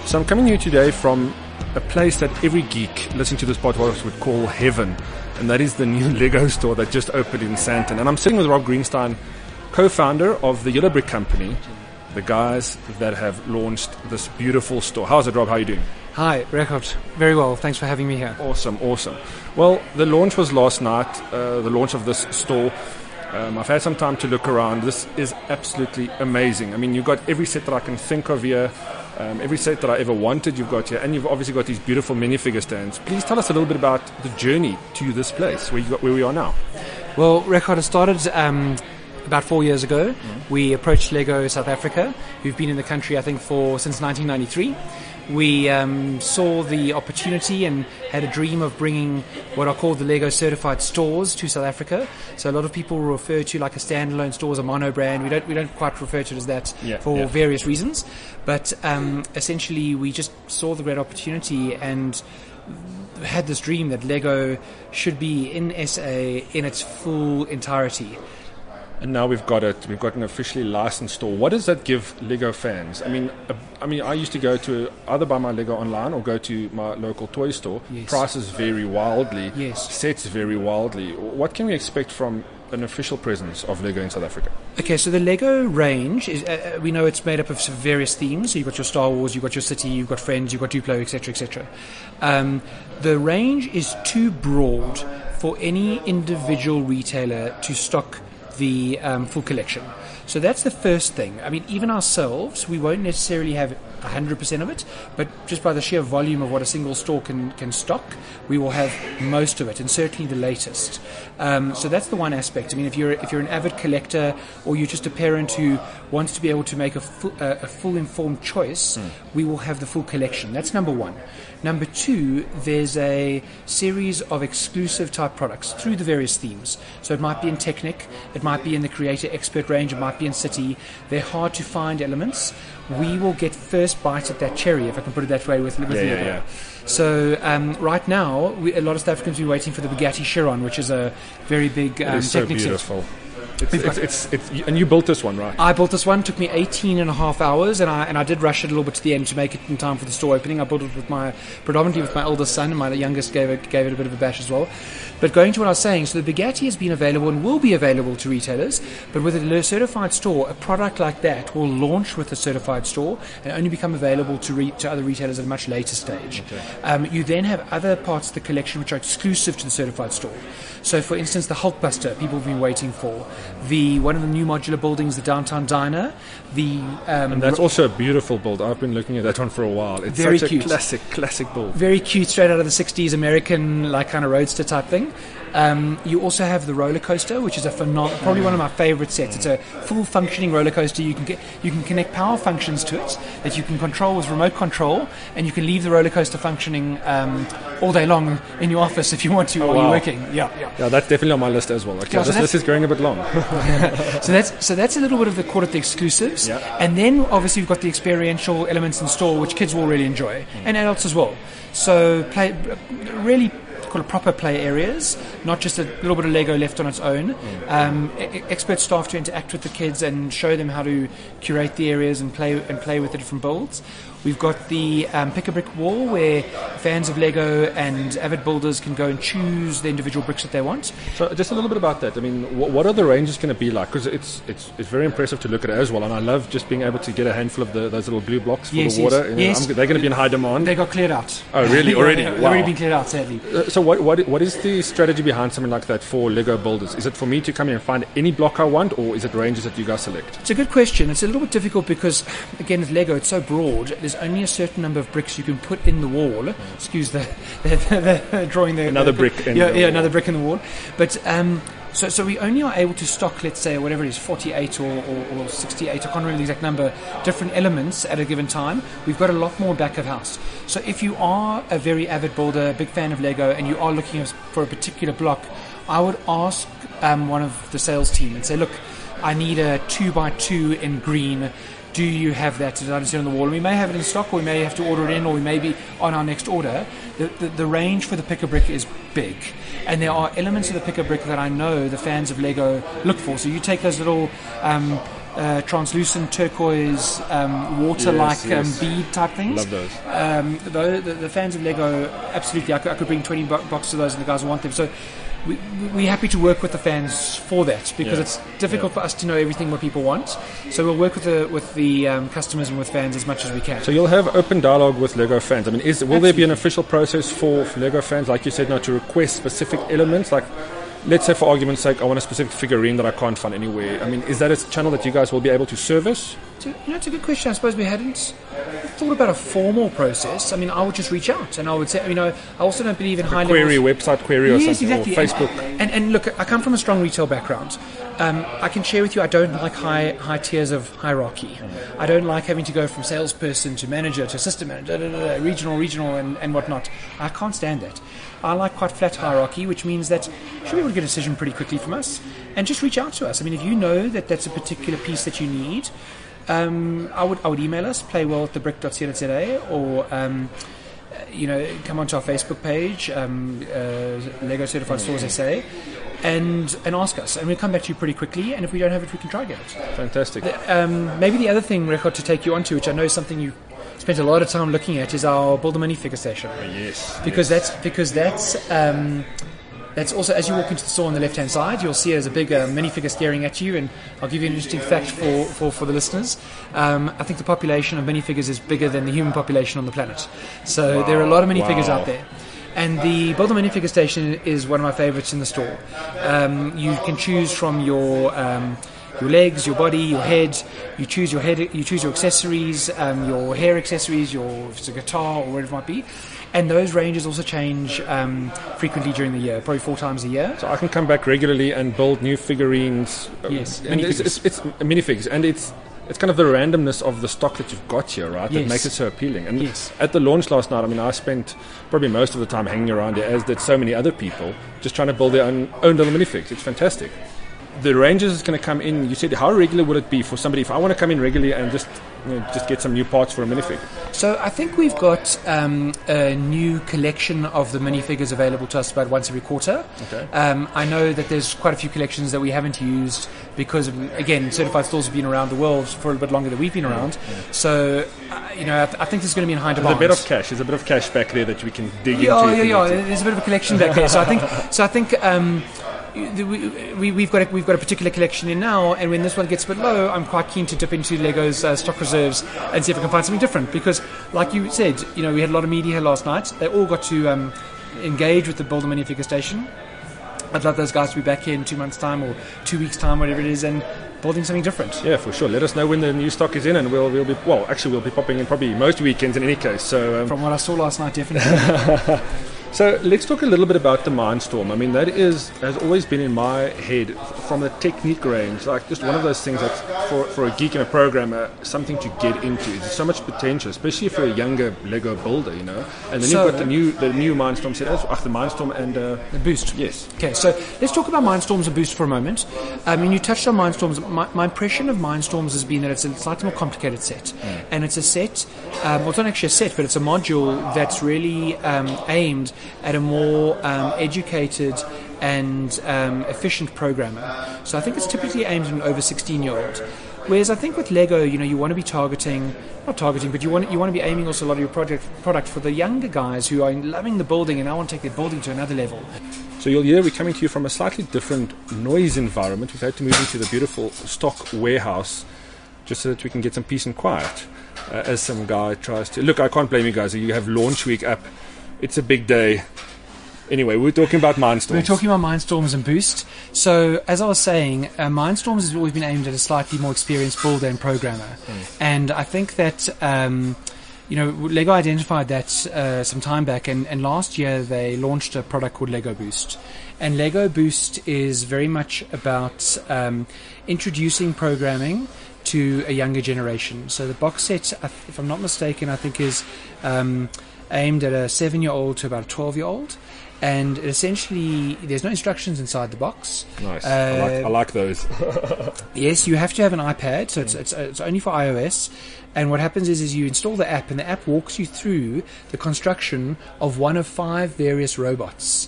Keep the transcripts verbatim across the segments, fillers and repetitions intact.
So I'm coming here today from a place that every geek listening to this podcast would call heaven, and that is the new Lego store that just opened in Sandton. And I'm sitting with Rob Greenstein, co-founder of the Yellow Brick Company, the guys that have launched this beautiful store. How's it, Rob? How are you doing? Hi, Record. Very well. Thanks for having me here. Awesome, awesome. Well, the launch was last night, uh, the launch of this store. Um, I've had some time to look around. This is absolutely amazing. I mean, you've got every set that I can think of here, um, every set that I ever wanted you've got here, and you've obviously got these beautiful minifigure stands. Please tell us a little bit about the journey to this place, where, you got, where we are now. Well, Record has started um, about four years ago. Mm-hmm. We approached Lego South Africa, who've been in the country, I think, for since nineteen ninety-three. We um, saw the opportunity and had a dream of bringing what are called the Lego certified stores to South Africa. So a lot of people refer to like a standalone store as a mono brand. We don't we don't quite refer to it as that yeah, for yeah. various reasons. But um, essentially, we just saw the great opportunity and had this dream that Lego should be in S A in its full entirety. And now we've got it. We've got an officially licensed store. What does that give Lego fans? I mean, uh, I mean, I used to go to either buy my Lego online or go to my local toy store. Yes. Prices vary wildly. Yes. Sets vary wildly. What can we expect from an official presence of Lego in South Africa? Okay, so the Lego range is uh, we know it's made up of various themes. So you've got your Star Wars, you've got your City, you've got Friends, you've got Duplo, et cetera, et cetera. Um, the range is too broad for any individual retailer to stock the um, full collection. So that's the first thing. I mean, even ourselves, we won't necessarily have one hundred percent of it, but just by the sheer volume of what a single store can, can stock, we will have most of it, and certainly the latest. Um, so that's the one aspect. I mean, if you're if you're an avid collector, or you're just a parent who wants to be able to make a full, uh, a full informed choice, mm. we will have the full collection. That's number one. Number two, there's a series of exclusive type products through the various themes. So it might be in Technic, it might be in the Creator Expert range, it might be in City. They're hard to find elements. We will get first bite at that cherry, if I can put it that way, with, with yeah, Lego. Yeah, yeah. So um, right now, we, a lot of South Africans have been waiting for the Bugatti Chiron, which is a very big um, it is so Technic beautiful. set. It's, it's, it's, it's, it's, and you built this one, right? I built this one. It took me eighteen and a half hours, and I and I did rush it a little bit to the end to make it in time for the store opening. I built it with my predominantly with my eldest son, and my youngest gave it gave it a bit of a bash as well. But going to what I was saying, so the Bugatti has been available and will be available to retailers, but with a certified store, a product like that will launch with a certified store and only become available to re- to other retailers at a much later stage. Okay. Um, you then have other parts of the collection which are exclusive to the certified store. So, for instance, the Hulkbuster, people have been waiting for. The one of the new modular buildings, the Downtown Diner. The um, and that's also a beautiful build. I've been looking at that one for a while. It's very such cute. a classic, classic build. Very cute, straight out of the sixties, American, like kind of roadster type thing. Um, you also have the roller coaster, which is a phenom- probably one of my favorite sets. It's a full functioning roller coaster. You can get you can connect power functions to it that you can control with remote control, and you can leave the roller coaster functioning um, all day long in your office if you want to oh, while wow. you're working. Yeah, yeah. Yeah, that's definitely on my list as well. Okay, yeah, so this list is going a bit long. so that's so that's a little bit of the call it the exclusives, yeah. and then obviously we've got the experiential elements in store, which kids will really enjoy, mm. and adults as well. So play really. Call it proper play areas, not just a little bit of Lego left on its own. Um, e- expert staff to interact with the kids and show them how to curate the areas and play and play with the different builds. We've got the um, pick a brick wall where fans of Lego and avid builders can go and choose the individual bricks that they want. So just a little bit about that. I mean, wh- what are the ranges going to be like? Because it's, it's it's very impressive to look at it as well, and I love just being able to get a handful of the, those little blue blocks for yes, the water. Yes, you know, yes. I'm, they're going to be in high demand. They got cleared out. Oh, really? Already? They've wow. already been cleared out, sadly. Uh, so what, what what is the strategy behind something like that for Lego builders? Is it for me to come in and find any block I want, or is it ranges that you guys select? It's a good question. It's a little bit difficult because, again, with Lego, it's so broad. There's only a certain number of bricks you can put in the wall. Excuse the, the, the, the drawing there. Another the, brick in yeah, the yeah, wall. another brick in the wall. But um, so so we only are able to stock, let's say, whatever it is, forty-eight or, or, or sixty-eight. I can't remember the exact number. Different elements at a given time. We've got a lot more back of house. So if you are a very avid builder, big fan of Lego, and you are looking for a particular block, I would ask um, one of the sales team and say, look, I need a two by two in green. Do you have that to see on the wall? And we may have it in stock, or we may have to order it in, or we may be on our next order. The, the, the range for the pick-a-brick is big. And there are elements of the pick-a-brick that I know the fans of Lego look for. So you take those little um, uh, translucent turquoise, um, water-like Yes, yes. Um, bead type things. Love those. Um, the, the, the fans of Lego, absolutely, I could, I could bring twenty bo- boxes of those and the guys want them. So we, we're happy to work with the fans for that because Yeah. it's difficult Yeah. for us to know everything what people want. So we'll work with the with the um, customers and with fans as much as we can. So you'll have open dialogue with Lego fans. I mean, is will there be an Absolutely. official process for, for Lego fans, like you said, now to request specific elements? Like, let's say, for argument's sake, I want a specific figurine that I can't find anywhere. I mean, is that a channel that you guys will be able to service? So, you know, it's a good question. I suppose we hadn't thought about a formal process. I mean, I would just reach out and I would say, you know, I also don't believe in high Query, levels. website query or Yes, something, exactly. or Facebook. And, and, and look, I come from a strong retail background. Um, I can share with you, I don't like high high tiers of hierarchy. I don't like having to go from salesperson to manager to assistant manager, da, da, da, da, regional, regional, and, and whatnot. I can't stand that. I like quite flat hierarchy, which means that you should be able to get a decision pretty quickly from us, and just reach out to us. I mean, if you know that that's a particular piece that you need, um, I would I would email us, playwell at the brick dot co dot za, or um, you know, come onto our Facebook page, um, uh, Lego Certified Stores S A, and and ask us, and we'll come back to you pretty quickly. And if we don't have it, we can try get it. Fantastic. Um, maybe the other thing, Record, to take you onto, which I know is something you spent a lot of time looking at, is our Build a Minifigure station. Yes. Because that's because that's um, that's also, as you walk into the store on the left hand side, you'll see there's a big uh, minifigure staring at you. And I'll give you an interesting fact for, for, for the listeners. Um, I think the population of minifigures is bigger than the human population on the planet. So Wow. there are a lot of minifigures Wow. out there. And the Build a Minifigure station is one of my favorites in the store. Um, you can choose from your um, your legs, your body, your head. You choose your head. You choose your accessories, um, your hair accessories, your if it's a guitar or whatever it might be. And those ranges also change um, frequently during the year, probably four times a year. So I can come back regularly and build new figurines. uh, Yes, and it's, minifigures. it's, it's minifigs, and it's it's kind of the randomness of the stock that you've got here, right? That Yes. makes it so appealing. And Yes. at the launch last night, I mean, I spent probably most of the time hanging around here, as did so many other people, just trying to build their own, own little minifigs. It's fantastic. The ranges is going to come in. You said, how regular would it be for somebody if I want to come in regularly and just you know, just get some new parts for a minifig? So I think we've got um, a new collection of the minifigures available to us about once every quarter. Okay. Um, I know that there's quite a few collections that we haven't used because, again, certified stores have been around the world for a little bit longer than we've been around. So, uh, you know, I, th- I think there's going to be in high There's demand. a bit of cash. There's a bit of cash back there that we can dig Yeah, into. yeah, if we yeah. need to. There's a bit of a collection back there. So I think, so I think. Um, we, we, we've got a, we've got a particular collection in now, and when this one gets a bit low, I'm quite keen to dip into Lego's uh, stock reserves and see if I can find something different. Because, like you said, you know, we had a lot of media here last night. They all got to um, engage with the Build a Minifigure station. I'd love those guys to be back here in two months' time or two weeks' time, whatever it is, and building something different. Yeah, for sure. Let us know when the new stock is in, and we'll we'll be well. Actually, we'll be popping in probably most weekends in any case. So. Um, From what I saw last night, definitely. So let's talk a little bit about the Mindstorm. I mean, that is has always been in my head from the technique range, like just one of those things that's for, for a geek and a programmer, something to get into. There's so much potential, especially for a younger Lego builder, you know. And then So- you've got the new the new Mindstorm set, oh, the Mindstorm and uh, The Boost. yes, Okay, so let's talk about Mindstorms and Boost for a moment. I mean, you touched on Mindstorms. My, my impression of Mindstorms has been that it's a slightly more complicated set. And it's a set, um, well, it's not actually a set, but it's a module that's really um, aimed at a more um, educated and um, efficient programmer. So I think it's typically aimed at an over sixteen-year-old. Whereas I think with Lego, you know, you want to be targeting, not targeting, but you want you want to be aiming also a lot of your project product for the younger guys who are loving the building and now want to take their building to another level. So you'll hear we're coming to you from a slightly different noise environment. We've had to move into the beautiful stock warehouse just so that we can get some peace and quiet. Uh, as some guy tries to look, I can't blame you guys. You have launch week up. It's a big day. Anyway, we're talking about Mindstorms. We're talking about Mindstorms and Boost. So, as I was saying, uh, Mindstorms has always been aimed at a slightly more experienced builder and programmer. Mm. And I think that, um, you know, Lego identified that uh, some time back, and, and last year they launched a product called Lego Boost. And Lego Boost is very much about um, introducing programming to a younger generation. So the box set, if I'm not mistaken, I think is um, aimed at a seven-year-old to about a twelve-year-old. and essentially there's no instructions inside the box. Nice. Uh, I, like, I like those. Yes, you have to have an iPad, so it's, it's it's only for iOS. And what happens is, is you install the app, and the app walks you through the construction of one of five various robots.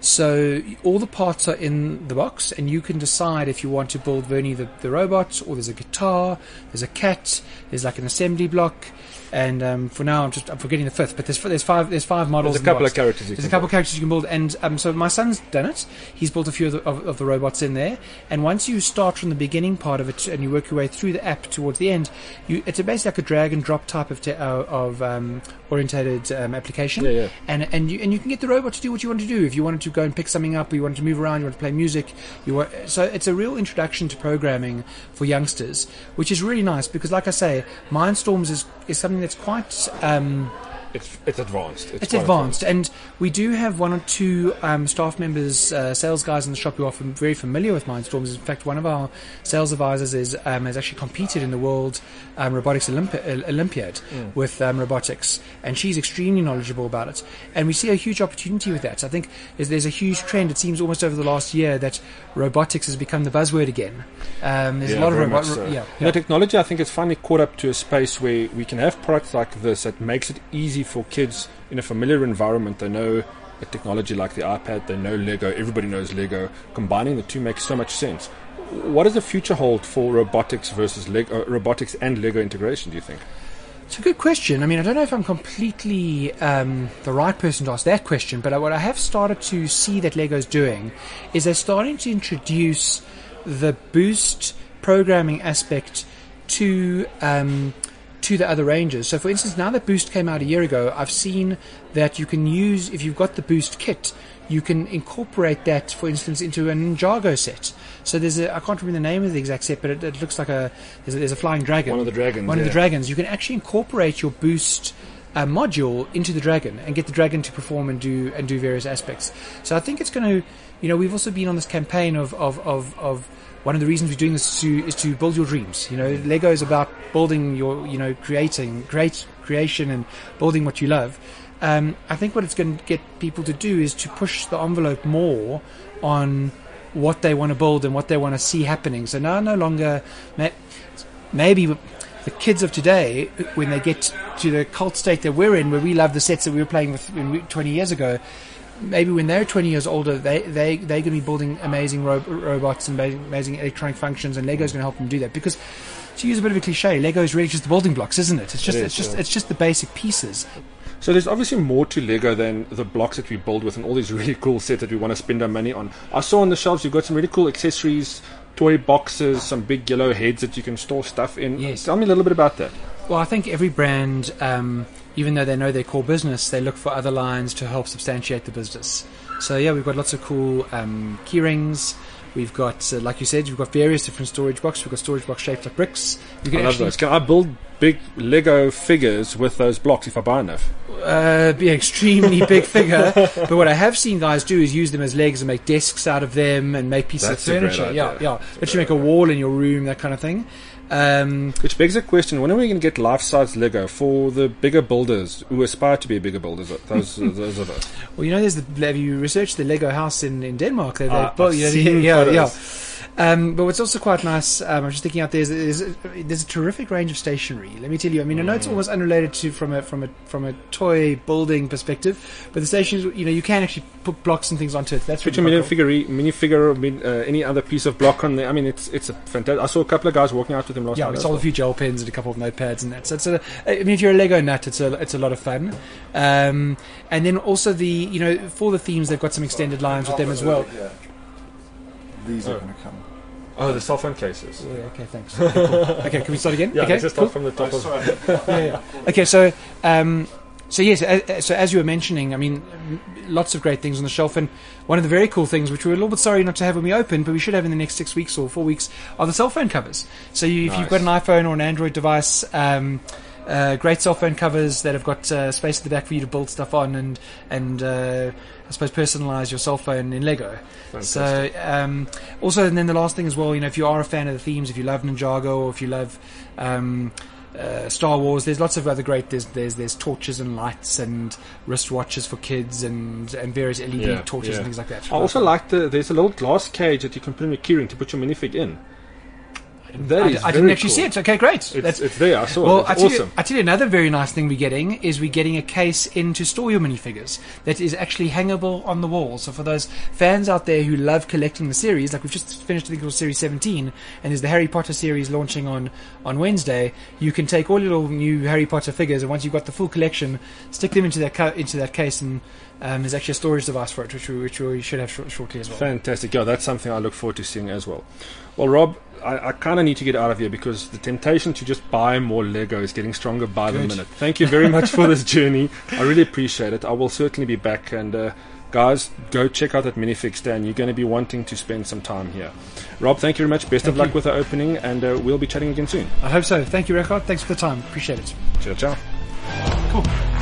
So all the parts are in the box, and you can decide if you want to build Vernie the, the robot, or there's a guitar, there's a cat, there's like an assembly block. And um, for now, I'm just I'm forgetting the fifth. But there's there's five there's five models. There's a couple of characters. You there's can a couple build. of characters you can build. And um, so my son's done it. He's built a few of the, of, of the robots in there. And once you start from the beginning part of it and you work your way through the app towards the end, you it's a basically like a drag and drop type of te- uh, of um, orientated um, application. Yeah, yeah. And and you and you can get the robot to do what you want to do. If you wanted to go and pick something up, or you wanted to move around, you want to play music, you want, so it's a real introduction to programming for youngsters, which is really nice because, like I say, Mindstorms is is something that's quite um, It's it's advanced. It's, it's quite advanced, and we do have one or two um, staff members, uh, sales guys in the shop who are fam- very familiar with Mindstorms. In fact, one of our sales advisors is um, has actually competed in the World um, Robotics Olympi- uh, Olympiad Mm. with um, robotics, and she's extremely knowledgeable about it. And we see a huge opportunity with that. I think is there's a huge trend. It seems almost over the last year that robotics has become the buzzword again. Um, there's Yeah, a lot of very robot. much so. yeah, You yeah. know, technology, I think, is finally caught up to a space where we can have products like this that makes it easy for kids in a familiar environment. They know a technology like the iPad, they know Lego, everybody knows Lego. Combining the two makes so much sense. What does the future hold for robotics versus Lego, uh, robotics and Lego integration, do you think? It's a good question. I mean, I don't know if I'm completely um, the right person to ask that question, but what I have started to see that Lego's doing is they're starting to introduce the boost programming aspect to um, to the other ranges. So, for instance, now that Boost came out a year ago, I've seen that you can use, if you've got the Boost kit, you can incorporate that, for instance, into a Ninjago set. So there's a, I can't remember the name of the exact set, but it, it looks like a there's, a there's a flying dragon. One of the dragons. One yeah. of the dragons. You can actually incorporate your Boost uh, module into the dragon and get the dragon to perform and do and do various aspects. So I think it's going to, you know, we've also been on this campaign of of of, of one of the reasons we're doing this is to, is to build your dreams. You know, Lego is about building your, you know, creating, great creation and building what you love. Um, I think what it's going to get people to do is to push the envelope more on what they want to build and what they want to see happening. So now no longer, maybe the kids of today, when they get to the cult state that we're in, where we love the sets that we were playing with when we, twenty years ago, maybe when they're twenty years older, they, they, they're going to be building amazing ro- robots and amazing electronic functions, and Lego's going to help them do that. Because, to use a bit of a cliche, Lego is really just the building blocks, isn't it? It's just, It is, it's just, yeah. it's just the basic pieces. So there's obviously more to Lego than the blocks that we build with and all these really cool sets that we want to spend our money on. I saw on the shelves you've got some really cool accessories, toy boxes, some big yellow heads that you can store stuff in. Yes. Tell me a little bit about that. Well, I think every brand, um, even though they know their core business, they look for other lines to help substantiate the business. So yeah, we've got lots of cool um, key rings. We've got, uh, like you said, we've got various different storage boxes. We've got storage box shaped like bricks. You can I love actually those. Can I build big Lego figures with those blocks if I buy enough? uh, be an extremely big figure. But what I have seen guys do is use them as legs and make desks out of them and make pieces That's of a great furniture. idea. Yeah, yeah. That's a Literally great make a wall in your room, that kind of thing. Um, Which begs the question, when are we going to get life-size Lego for the bigger builders who aspire to be bigger builders, those, those of us? well, you know, there's the, have you researched the Lego house in, in Denmark? They, Ah, built- I've you know, seen yeah, photos. yeah. Um, but what's also quite nice, um, I'm just thinking out there, is, is, is there's a terrific range of stationery. Let me tell you. I mean, I know it's almost unrelated to from a from a from a toy building perspective, but the stations, you know, you can actually put blocks and things onto it. That's Put really your quite mini cool. figure, mini figure, or min- uh, any other piece of block on there. I mean, it's it's a fantastic. I saw a couple of guys walking out with them last Yeah, night. we as sold well. a few gel pens and a couple of notepads and that. So it's a, I mean, if you're a Lego nut, it's a it's a lot of fun. Um, and then also the you know for the themes, they've got some extended lines with them as well. Yeah. These are Oh. going to come. Oh, the cell phone cases. Yeah, okay, thanks. Okay, cool. Okay, can we start again? Yeah, okay, let's just cool. start from the top Oh, of. sorry. yeah, yeah. Okay, so um, so yes, uh, so as you were mentioning, I mean, m- lots of great things on the shelf, and one of the very cool things, which we're a little bit sorry not to have when we open, but we should have in the next six weeks or four weeks, are the cell phone covers. So you, if Nice. you've got an iPhone or an Android device. Um, Uh, great cell phone covers that have got uh, space at the back for you to build stuff on and and uh, I suppose personalize your cell phone in Lego. Fantastic. So um, also, and then the last thing as well, you know, if you are a fan of the themes, if you love Ninjago or if you love um, uh, Star Wars. There's lots of other great. There's there's there's torches and lights and wristwatches for kids and and various L E D Yeah, torches yeah. and things like that. I also like the there's a little glass cage that you can put in your keyring to put your minifig in. That I, is I didn't very actually cool. see it. Okay, great. It's, it's there. I saw Well, it. I It's tell, awesome. you, I tell you another very nice thing we're getting is we're getting a case in to store your minifigures that is actually hangable on the wall. So for those fans out there who love collecting the series, like we've just finished, I think it was series seventeen, and there's the Harry Potter series launching on, on Wednesday, you can take all your little new Harry Potter figures, and once you've got the full collection, stick them into that, ca- into that case, and um, there's actually a storage device for it, which we, which we should have sh- shortly as well. Fantastic. Yeah, that's something I look forward to seeing as well. Well, Rob, I, I kind of need to get out of here because the temptation to just buy more Lego is getting stronger by the Good. minute. Thank you very much for this journey. I really appreciate it. I will certainly be back. And uh, guys, go check out that minifig stand. You're going to be wanting to spend some time here. Rob, thank you very much. Best Thank of luck you. with the opening, and uh, we'll be chatting again soon. I hope so. Thank you, Rekard. Thanks for the time. Appreciate it. Ciao, ciao. Cool.